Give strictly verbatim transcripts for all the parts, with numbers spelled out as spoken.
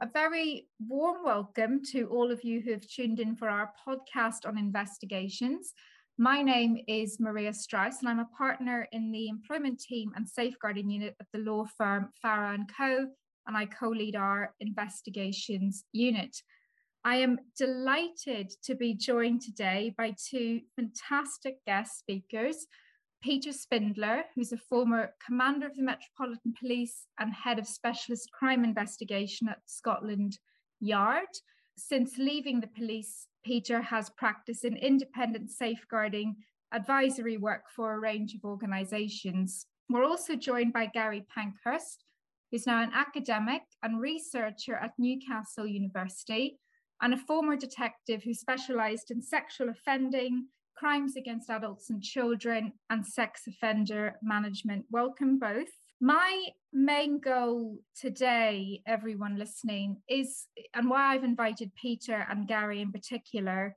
A very warm welcome to all of you who have tuned in for our podcast on investigations. My name is Maria Strauss, and I'm a partner in the employment team and safeguarding unit at the law firm Farah and Co, and I co-lead our investigations unit. I am delighted to be joined today by two fantastic guest speakers. Peter Spindler, who's a former commander of the Metropolitan Police and head of specialist crime investigation at Scotland Yard. Since leaving the police, Peter has practiced in independent safeguarding advisory work for a range of organisations. We're also joined by Gary Pankhurst, who's now an academic and researcher at Newcastle University and a former detective who specialised in sexual offending, crimes against adults and children, and sex offender management. Welcome both. My main goal today, everyone listening, is, and why I've invited Peter and Gary in particular,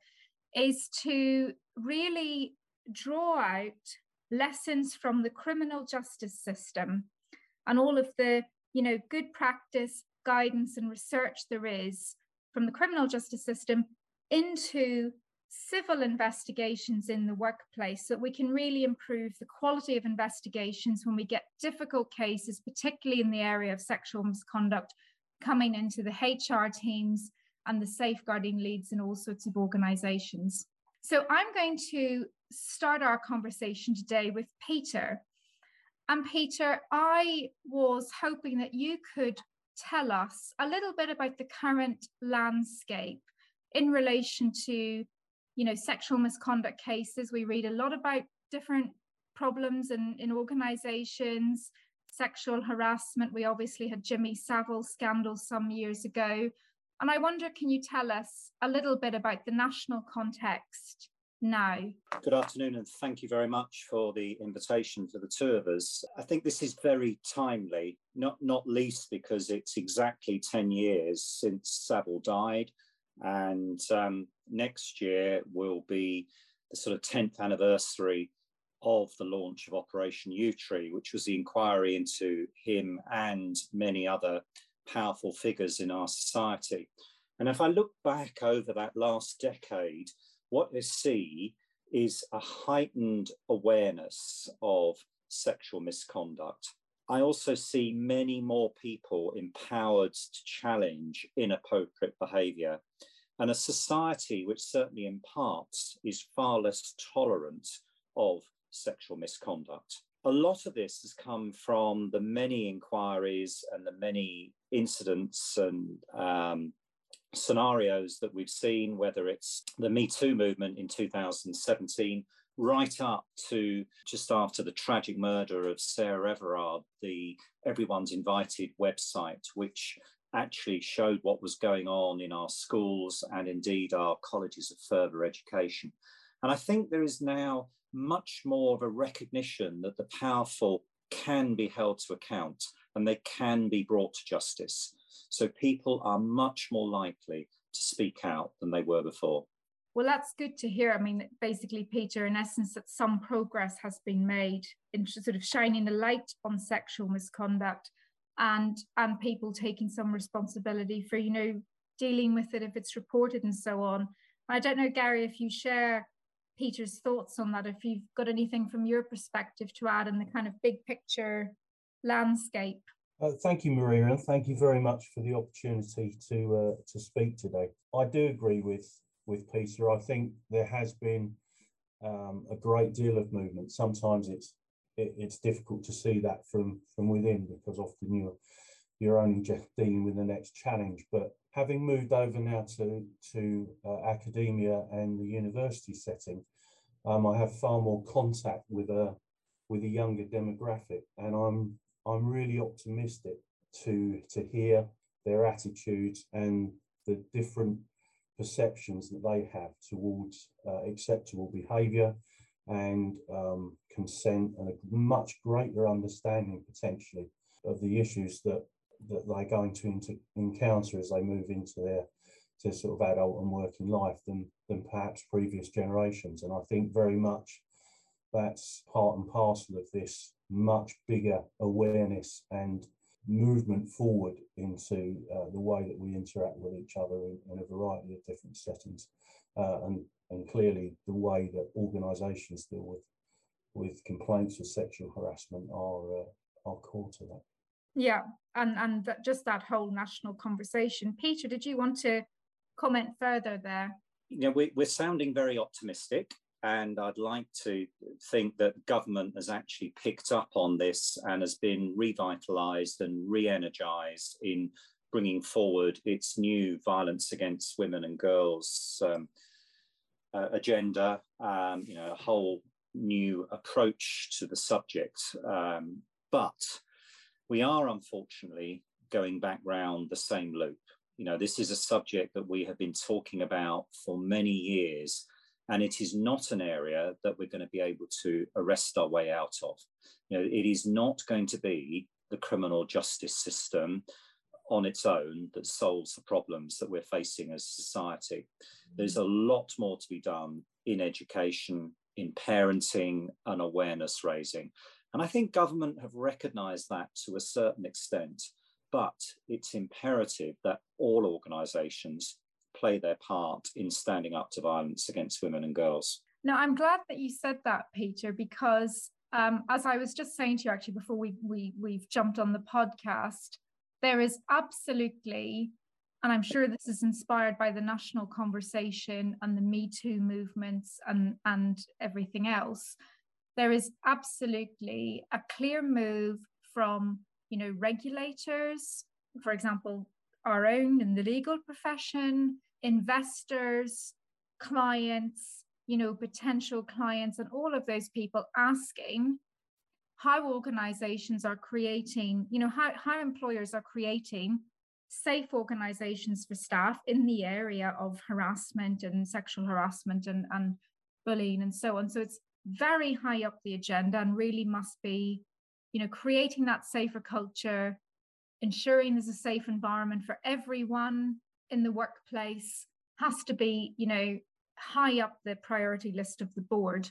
is to really draw out lessons from the criminal justice system and all of the, you know, good practice, guidance and research there is from the criminal justice system into civil investigations in the workplace, so that we can really improve the quality of investigations when we get difficult cases, particularly in the area of sexual misconduct, coming into the H R teams and the safeguarding leads in all sorts of organisations. So I'm going to start our conversation today with Peter. And Peter, I was hoping that you could tell us a little bit about the current landscape in relation to you know, sexual misconduct cases. We read a lot about different problems in, in organisations, sexual harassment. We obviously had Jimmy Savile scandal some years ago. And I wonder, can you tell us a little bit about the national context now? Good afternoon, and thank you very much for the invitation for the two of us. I think this is very timely, not, not least because it's exactly ten years since Savile died. And um, next year will be the sort of tenth anniversary of the launch of Operation Yewtree, which was the inquiry into him and many other powerful figures in our society. And if I look back over that last decade, what I see is a heightened awareness of sexual misconduct. I also see many more people empowered to challenge inappropriate behaviour, and a society which certainly in parts is far less tolerant of sexual misconduct. A lot of this has come from the many inquiries and the many incidents and um, scenarios that we've seen, whether it's the Me Too movement in two thousand seventeen, right up to just after the tragic murder of Sarah Everard, the Everyone's Invited website, which actually showed what was going on in our schools and indeed our colleges of further education. And I think there is now much more of a recognition that the powerful can be held to account and they can be brought to justice. So people are much more likely to speak out than they were before. Well, that's good to hear. I mean, basically, Peter, in essence, that some progress has been made in sort of shining a light on sexual misconduct and, and people taking some responsibility for, you know, dealing with it if it's reported and so on. I don't know, Gary, if you share Peter's thoughts on that, if you've got anything from your perspective to add in the kind of big picture landscape. Uh, thank you, Maria, and thank you very much for the opportunity to uh, to speak today. I do agree with with Peter. I think there has been um, a great deal of movement. Sometimes it's it, it's difficult to see that from from within because often you're you're only just dealing with the next challenge. But having moved over now to to uh, academia and the university setting, um, I have far more contact with a with a younger demographic, and I'm I'm really optimistic to to hear their attitudes and the different perceptions that they have towards uh, acceptable behaviour and um, consent, and a much greater understanding potentially of the issues that that they're going to inter- encounter as they move into their to sort of adult and working life than than perhaps previous generations. And I think very much that's part and parcel of this much bigger awareness and movement forward into uh, the way that we interact with each other in, in a variety of different settings, uh, and and clearly the way that organisations deal with with complaints of sexual harassment are uh, are core to that. Yeah, and and that, just that whole national conversation. Peter, did you want to comment further there? You know, we, we're sounding very optimistic, and I'd like to think that government has actually picked up on this and has been revitalised and re-energised in bringing forward its new violence against women and girls um, uh, agenda, um, you know, a whole new approach to the subject. Um, but we are unfortunately going back round the same loop. You know, this is a subject that we have been talking about for many years, and it is not an area that we're going to be able to arrest our way out of. You know, it is not going to be the criminal justice system on its own that solves the problems that we're facing as a society. There's a lot more to be done in education, in parenting and awareness raising. And I think government have recognised that to a certain extent, but it's imperative that all organisations play their part in standing up to violence against women and girls. Now, I'm glad that you said that, Peter, because um, as I was just saying to you actually before we, we, we've jumped on the podcast, there is absolutely, and I'm sure this is inspired by the national conversation and the Me Too movements and, and everything else, there is absolutely a clear move from, you know, regulators, for example, our own in the legal profession, investors, clients, you know, potential clients, and all of those people asking how organizations are creating, you know, how, how employers are creating safe organizations for staff in the area of harassment and sexual harassment and, and bullying and so on. So it's very high up the agenda and really must be, you know, creating that safer culture, ensuring there's a safe environment for everyone in the workplace has to be, you know, high up the priority list of the board.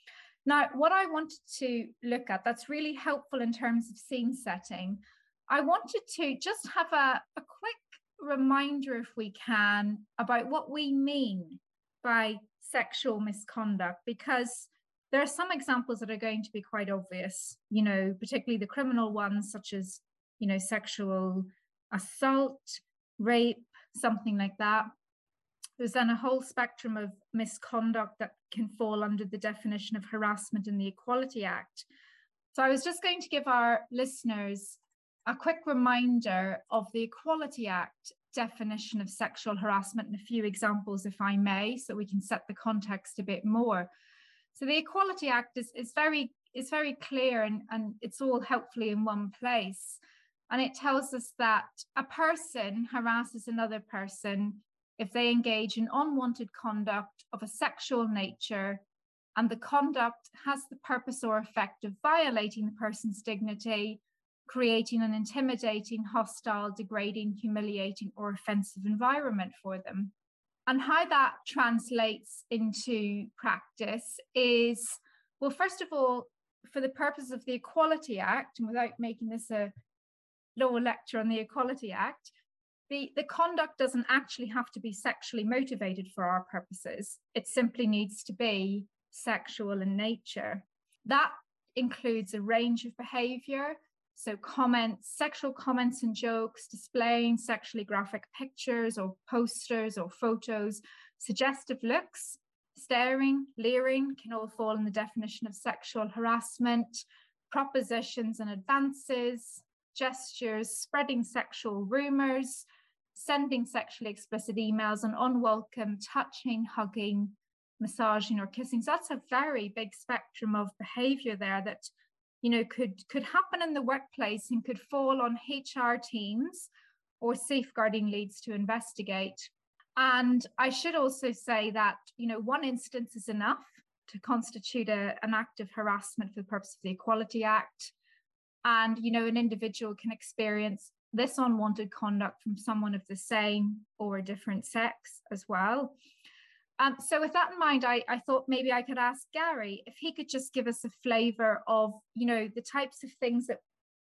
Now, what I wanted to look at that's really helpful in terms of scene setting, I wanted to just have a, a quick reminder, if we can, about what we mean by sexual misconduct, because there are some examples that are going to be quite obvious, you know, particularly the criminal ones, such as, you know, sexual assault, rape, something like that. There's then a whole spectrum of misconduct that can fall under the definition of harassment in the Equality Act. So I was just going to give our listeners a quick reminder of the Equality Act definition of sexual harassment and a few examples, if I may, so we can set the context a bit more. So the Equality Act is, is very is very clear, and, and it's all helpfully in one place. And it tells us that a person harasses another person if they engage in unwanted conduct of a sexual nature, and the conduct has the purpose or effect of violating the person's dignity, creating an intimidating, hostile, degrading, humiliating, or offensive environment for them. And how that translates into practice is, well, first of all, for the purpose of the Equality Act, and without making this a law lecture on the Equality Act, the, the conduct doesn't actually have to be sexually motivated for our purposes. It simply needs to be sexual in nature. That includes a range of behavior, so comments, sexual comments and jokes, displaying sexually graphic pictures or posters or photos, suggestive looks, staring, leering can all fall in the definition of sexual harassment, propositions and advances, gestures, spreading sexual rumors, sending sexually explicit emails, and unwelcome touching, hugging, massaging, or kissing. So that's a very big spectrum of behavior there that, you know, could, could happen in the workplace and could fall on H R teams or safeguarding leads to investigate. And I should also say that, you know, one instance is enough to constitute a, an act of harassment for the purpose of the Equality Act. And, you know, an individual can experience this unwanted conduct from someone of the same or a different sex as well. Um, so with that in mind, I, I thought maybe I could ask Gary if he could just give us a flavour of, you know, the types of things that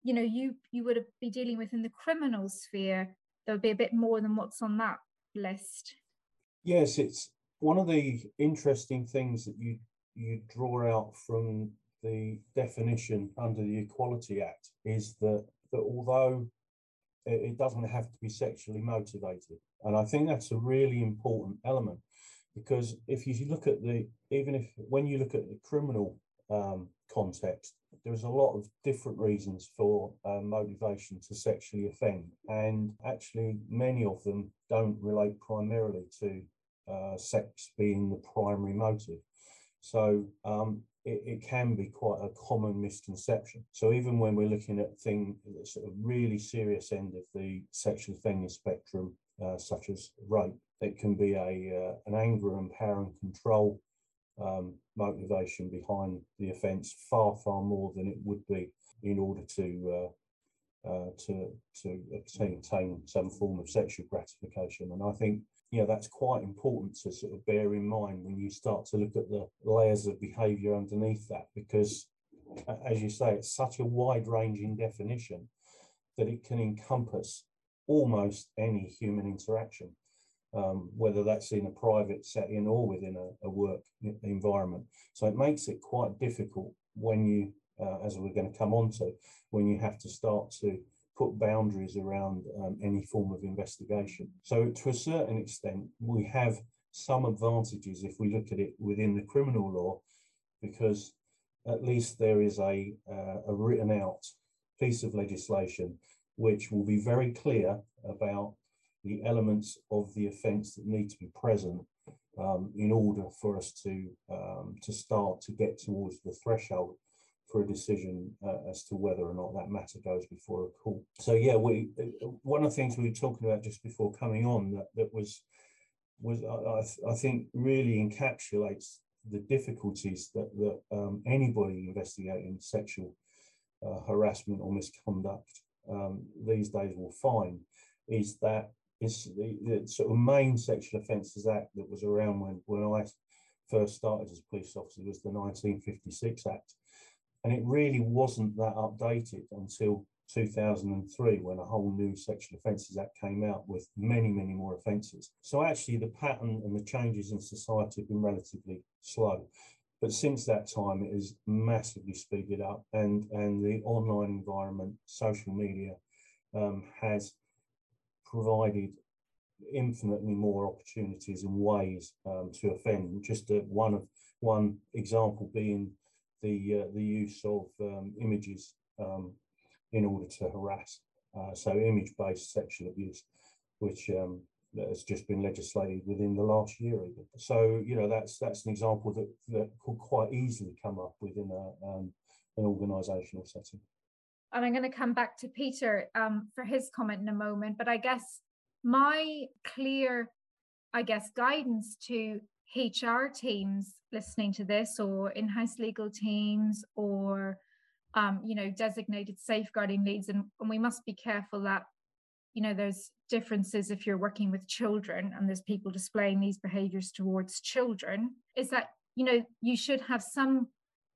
you know, you you would be dealing with in the criminal sphere, there would be a bit more than what's on that list. Yes, it's one of the interesting things that you you draw out from the definition under the Equality Act is that that although it doesn't have to be sexually motivated, and I think that's a really important element, because if you look at the, even if when you look at the criminal um, context, there's a lot of different reasons for uh, motivation to sexually offend, and actually many of them don't relate primarily to uh, sex being the primary motive. So um, it, it can be quite a common misconception. So even when we're looking at things at the sort of really serious end of the sexual offending spectrum, uh, such as rape, it can be a uh, an anger and power and control um, motivation behind the offence, far far more than it would be in order to uh, uh, to to obtain some form of sexual gratification. And I think, you know, that's quite important to sort of bear in mind when you start to look at the layers of behaviour underneath that, because, as you say, it's such a wide-ranging definition that it can encompass almost any human interaction, um, whether that's in a private setting or within a, a work environment. So it makes it quite difficult when you, uh, as we're going to come on to, when you have to start to put boundaries around um, any form of investigation. So to a certain extent, we have some advantages if we look at it within the criminal law, because at least there is a, uh, a written out piece of legislation which will be very clear about the elements of the offence that need to be present um, in order for us to, um, to start to get towards the threshold for a decision uh, as to whether or not that matter goes before a court. So yeah, we one of the things we were talking about just before coming on that, that was was I, I think really encapsulates the difficulties that, that um, anybody investigating sexual uh, harassment or misconduct um, these days will find, is that it's the, the sort of main Sexual Offences Act that was around when, when I first started as a police officer was the nineteen fifty-six Act. And it really wasn't that updated until two thousand three, when a whole new Sexual Offences Act came out with many, many more offences. So actually the pattern and the changes in society have been relatively slow. But since that time, it has massively speeded up, and, and the online environment, social media, um, has provided infinitely more opportunities and ways um, to offend. Just uh, one of one example being the uh, the use of um, images um, in order to harass. Uh, so image-based sexual abuse, which um, has just been legislated within the last year even. So, you know, that's that's an example that, that could quite easily come up within a, um, an organisational setting. And I'm going to come back to Peter um, for his comment in a moment, but I guess my clear, I guess, guidance to H R teams listening to this, or in-house legal teams, or um, you know, designated safeguarding leads, and, and we must be careful that, you know, there's differences if you're working with children and there's people displaying these behaviours towards children, is that, you know, you should have some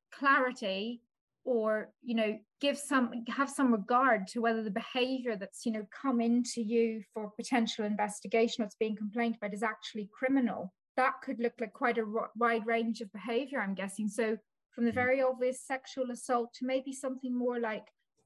clarity, or, you know, give some have some regard to whether the behaviour that's, you know, come into you for potential investigation, what's being complained about, is actually criminal. That could look like quite a wide range of behaviour, I'm guessing. So from the very obvious sexual assault to maybe something more like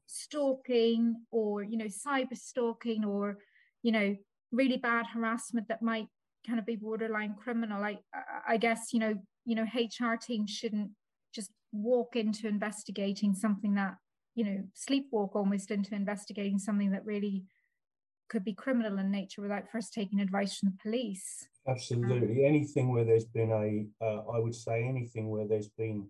stalking, or, you know, cyber stalking, or, you know, really bad harassment that might kind of be borderline criminal. I, I guess, you know, you know, H R teams shouldn't just walk into investigating something that, you know, sleepwalk almost into investigating something that really could be criminal in nature without first taking advice from the police. Absolutely. Anything where there's been a, uh, I would say anything where there's been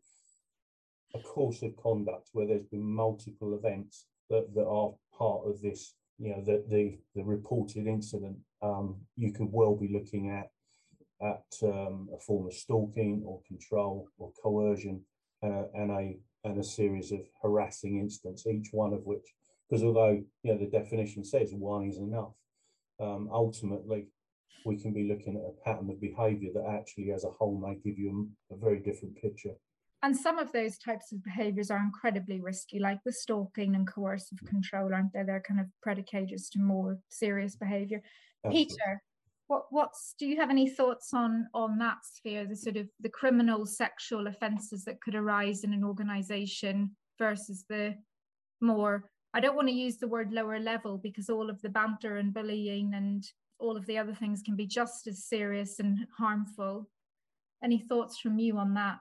a course of conduct, where there's been multiple events that, that are part of this, you know, the, the, the reported incident, um, you could well be looking at, at um, a form of stalking or control or coercion, uh, and a and a series of harassing incidents, each one of which, because although, you know, the definition says one is enough, um, ultimately we can be looking at a pattern of behaviour that actually as a whole may give you a, a very different picture And some of those types of behaviours are incredibly risky, like the stalking and coercive control, aren't they? They're kind of predicators to more serious behaviour. Peter, what what's do you have any thoughts on on that sphere, the sort of the criminal sexual offences that could arise in an organisation versus the more, I don't want to use the word lower level, because all of the banter and bullying and all of the other things can be just as serious and harmful. Any thoughts from you on that?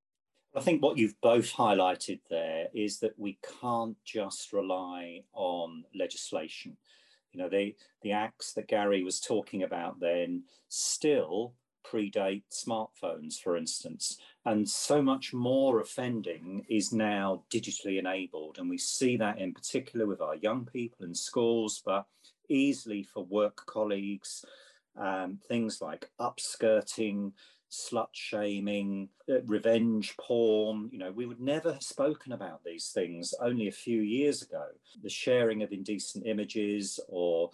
I think what you've both highlighted there is that we can't just rely on legislation. You know, the, the acts that Gary was talking about then still predate smartphones, for instance. And so much more offending is now digitally enabled. And we see that in particular with our young people in schools, but easily for work colleagues, um, things like upskirting, slut shaming, uh, revenge porn. You know, we would never have spoken about these things only a few years ago. The sharing of indecent images or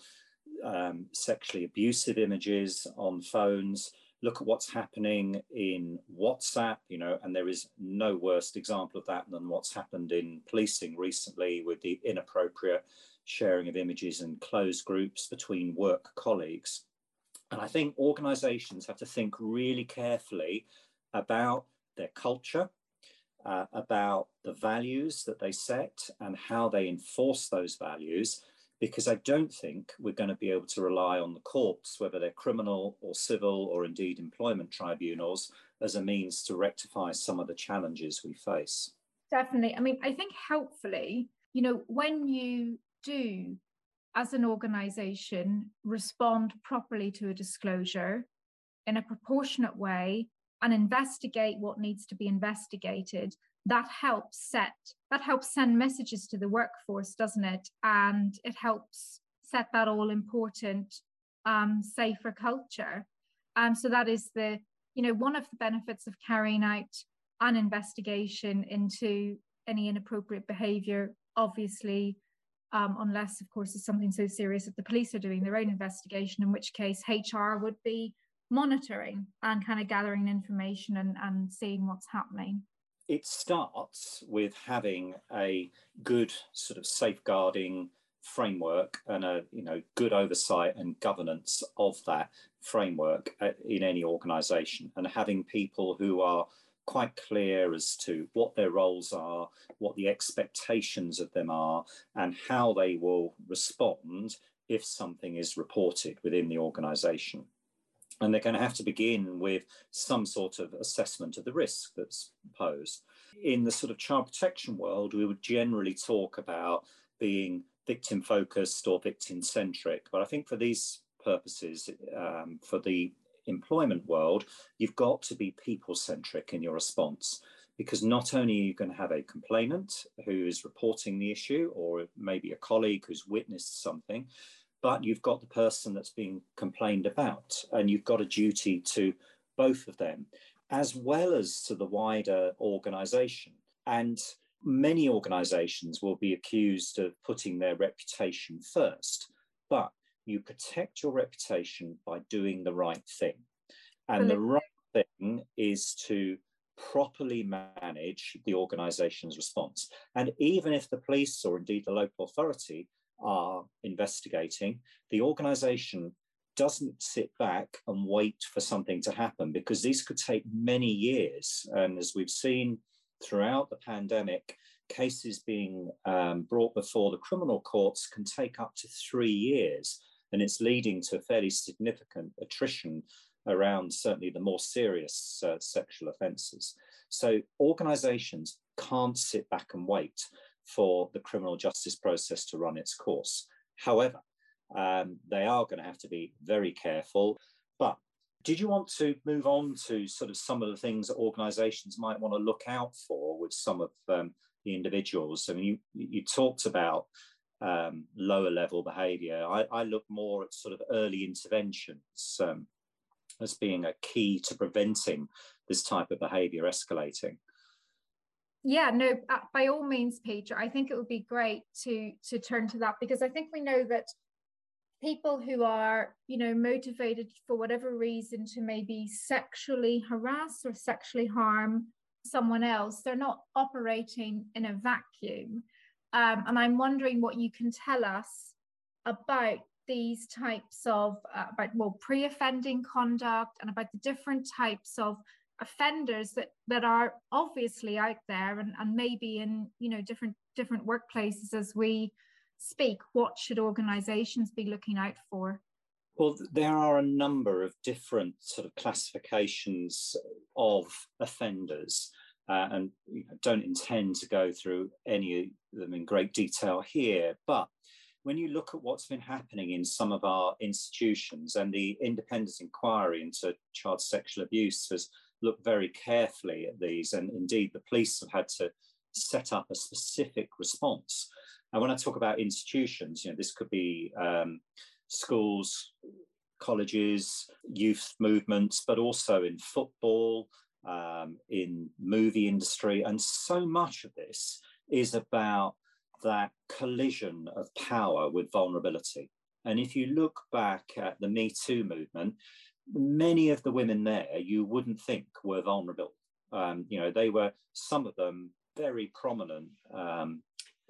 um, sexually abusive images on phones. Look at what's happening in WhatsApp, you know, and there is no worse example of that than what's happened in policing recently with the inappropriate sharing of images in closed groups between work colleagues. And I think organisations have to think really carefully about their culture, uh, about the values that they set and how they enforce those values, because I don't think we're going to be able to rely on the courts, whether they're criminal or civil or indeed employment tribunals, as a means to rectify some of the challenges we face. Definitely. I mean, I think helpfully, you know, when you do, as an organisation, respond properly to a disclosure in a proportionate way and investigate what needs to be investigated, that helps set, that helps send messages to the workforce, doesn't it? And it helps set that all important, um, safer culture. Um, so that is the, you know, one of the benefits of carrying out an investigation into any inappropriate behaviour, obviously, Um, unless, of course, it's something so serious that the police are doing their own investigation, in which case H R would be monitoring and kind of gathering information and, and seeing what's happening. It starts with having a good sort of safeguarding framework and a you know good oversight and governance of that framework in any organisation, and having people who are quite clear as to what their roles are, what the expectations of them are, and how they will respond if something is reported within the organisation. And they're going to have to begin with some sort of assessment of the risk that's posed. In the sort of child protection world, we would generally talk about being victim-focused or victim-centric. But I think for these purposes, um, for the employment world, you've got to be people-centric in your response, because not only are you going to have a complainant who is reporting the issue, or maybe a colleague who's witnessed something, but you've got the person that's being complained about, and you've got a duty to both of them, as well as to the wider organisation. And many organisations will be accused of putting their reputation first, but you protect your reputation by doing the right thing. And the right thing is to properly manage the organisation's response. And even if the police or indeed the local authority are investigating, the organisation doesn't sit back and wait for something to happen, because these could take many years. And as we've seen throughout the pandemic, cases being um, brought before the criminal courts can take up to three years. And it's leading to fairly significant attrition around certainly the more serious uh, sexual offences. So organisations can't sit back and wait for the criminal justice process to run its course. However, um, they are going to have to be very careful. But did you want to move on to sort of some of the things that organisations might want to look out for with some of um, the individuals? I mean, you, you talked about um, lower level behaviour. I, I look more at sort of early interventions um, as being a key to preventing this type of behaviour escalating. Yeah, no, by all means, Peter, I think it would be great to to turn to that, because I think we know that people who are, you know, motivated for whatever reason to maybe sexually harass or sexually harm someone else. They're not operating in a vacuum. Um, and I'm wondering what you can tell us about these types of, uh, about well, pre-offending conduct and about the different types of offenders that, that are obviously out there and, and maybe in, you know, different, different workplaces as we speak. What should organizations be looking out for? Well, there are a number of different sort of classifications of offenders, uh, and you know, don't intend to go through any of them in great detail here. But when you look at what's been happening in some of our institutions, and the independent inquiry into child sexual abuse has looked very carefully at these, and indeed the police have had to set up a specific response. And when I talk about institutions, you know, this could be um, schools, colleges, youth movements, but also in football, um, in movie industry. And so much of this is about that collision of power with vulnerability. And if you look back at the Me Too movement, many of the women there you wouldn't think were vulnerable. Um, you know, they were, some of them, very prominent um,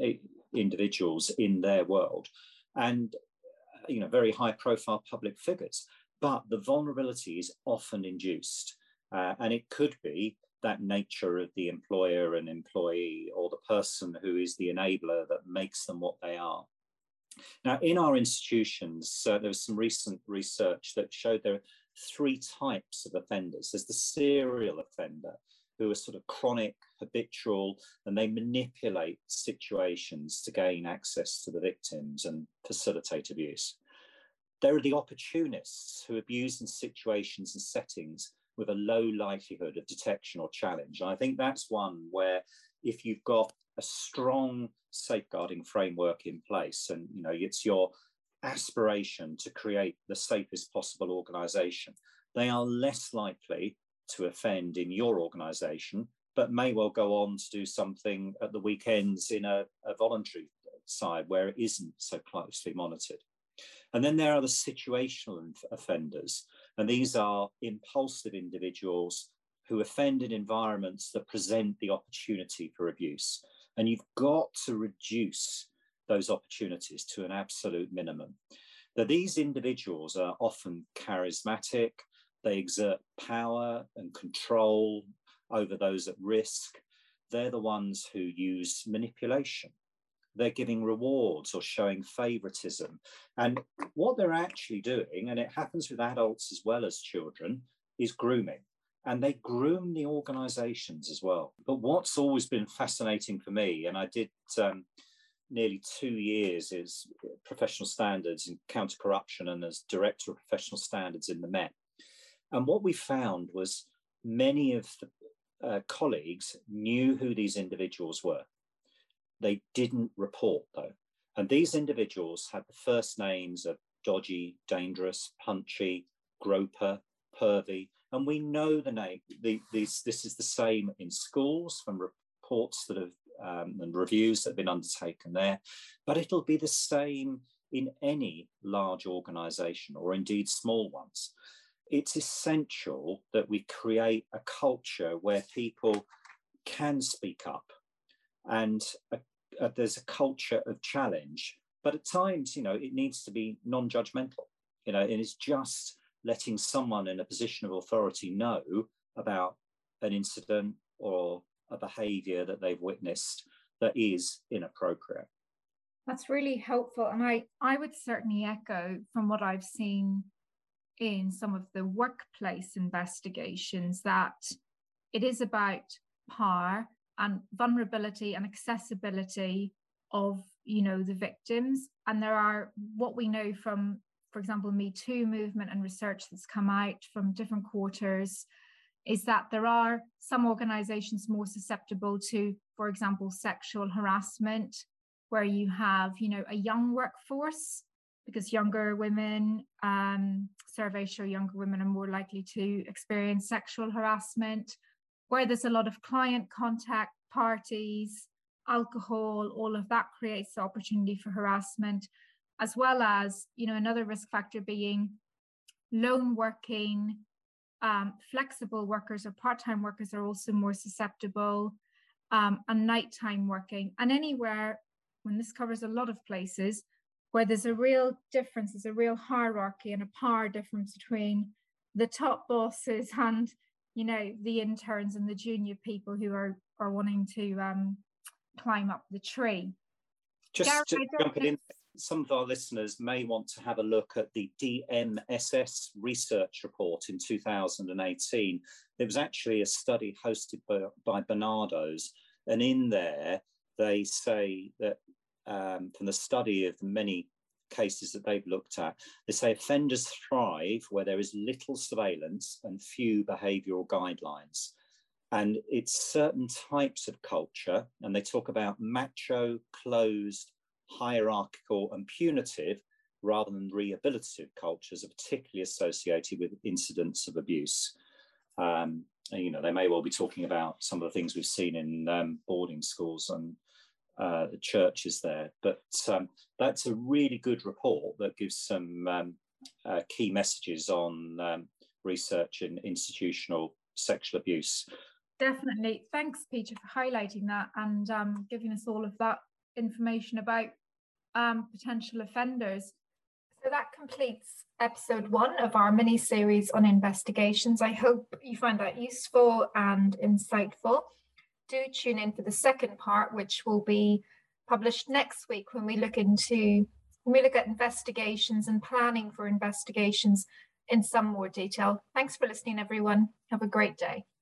individuals in their world. And you know, very high profile public figures, but the vulnerability is often induced. Uh, and it could be that nature of the employer and employee, or the person who is the enabler that makes them what they are. Now, in our institutions, uh, there was some recent research that showed there are three types of offenders. There's the serial offender, who are sort of chronic, habitual, and they manipulate situations to gain access to the victims and facilitate abuse. There are the opportunists who abuse in situations and settings with a low likelihood of detection or challenge. And I think that's one where if you've got a strong safeguarding framework in place, and you know, it's your aspiration to create the safest possible organisation, they are less likely to offend in your organisation, but may well go on to do something at the weekends in a, a voluntary side where it isn't so closely monitored. And then there are the situational offenders, and these are impulsive individuals who offend in environments that present the opportunity for abuse. And you've got to reduce those opportunities to an absolute minimum. Now, these individuals are often charismatic. They exert power and control over those at risk. They're the ones who use manipulation. They're giving rewards or showing favoritism. And what they're actually doing, and it happens with adults as well as children, is grooming. And they groom the organizations as well. But what's always been fascinating for me, and I did um, nearly two years as professional standards in counter-corruption and as director of professional standards in the Met. And what we found was many of the uh, colleagues knew who these individuals were. They didn't report, though. And these individuals had the first names of dodgy, dangerous, punchy, groper, pervy. And we know the name. The, these, this is the same in schools from reports that have um, and reviews that have been undertaken there. But it'll be the same in any large organisation, or indeed small ones. It's essential that we create a culture where people can speak up, and a, a, there's a culture of challenge. But at times, you know, it needs to be non-judgmental, you know, and it's just letting someone in a position of authority know about an incident or a behaviour that they've witnessed that is inappropriate. That's really helpful. And I, I would certainly echo from what I've seen in some of the workplace investigations that it is about power and vulnerability and accessibility of, you know, the victims. And there are, what we know from, for example, Me Too movement and research that's come out from different quarters, is that there are some organizations more susceptible to, for example, sexual harassment, where you have, you know, a young workforce, because younger women, um, surveys show younger women are more likely to experience sexual harassment, where there's a lot of client contact, parties, alcohol, all of that creates the opportunity for harassment, as well as, you know, another risk factor being lone working, Um, flexible workers or part-time workers are also more susceptible, um, and nighttime working. And anywhere, when this covers a lot of places, where there's a real difference, there's a real hierarchy and a power difference between the top bosses and, you know, the interns and the junior people who are, are wanting to um, climb up the tree. Just Gary, to jump in, some of our listeners may want to have a look at the D M S S research report in two thousand eighteen. It was actually a study hosted by, by Barnardo's, and in there they say that um, from the study of the many cases that they've looked at, they say offenders thrive where there is little surveillance and few behavioural guidelines. And it's certain types of culture, and they talk about macho, closed, hierarchical and punitive rather than rehabilitative cultures are particularly associated with incidents of abuse. Um, and, you know, they may well be talking about some of the things we've seen in um, boarding schools and uh, the churches there. But um, that's a really good report that gives some um, uh, key messages on um, research in institutional sexual abuse. Definitely. Thanks, Peter, for highlighting that and um, giving us all of that information about um, potential offenders. So that completes episode one of our mini series on investigations. I hope you find that useful and insightful. Do tune in for the second part, which will be published next week when we look into when we look at investigations and planning for investigations in some more detail. Thanks for listening, everyone. Have a great day.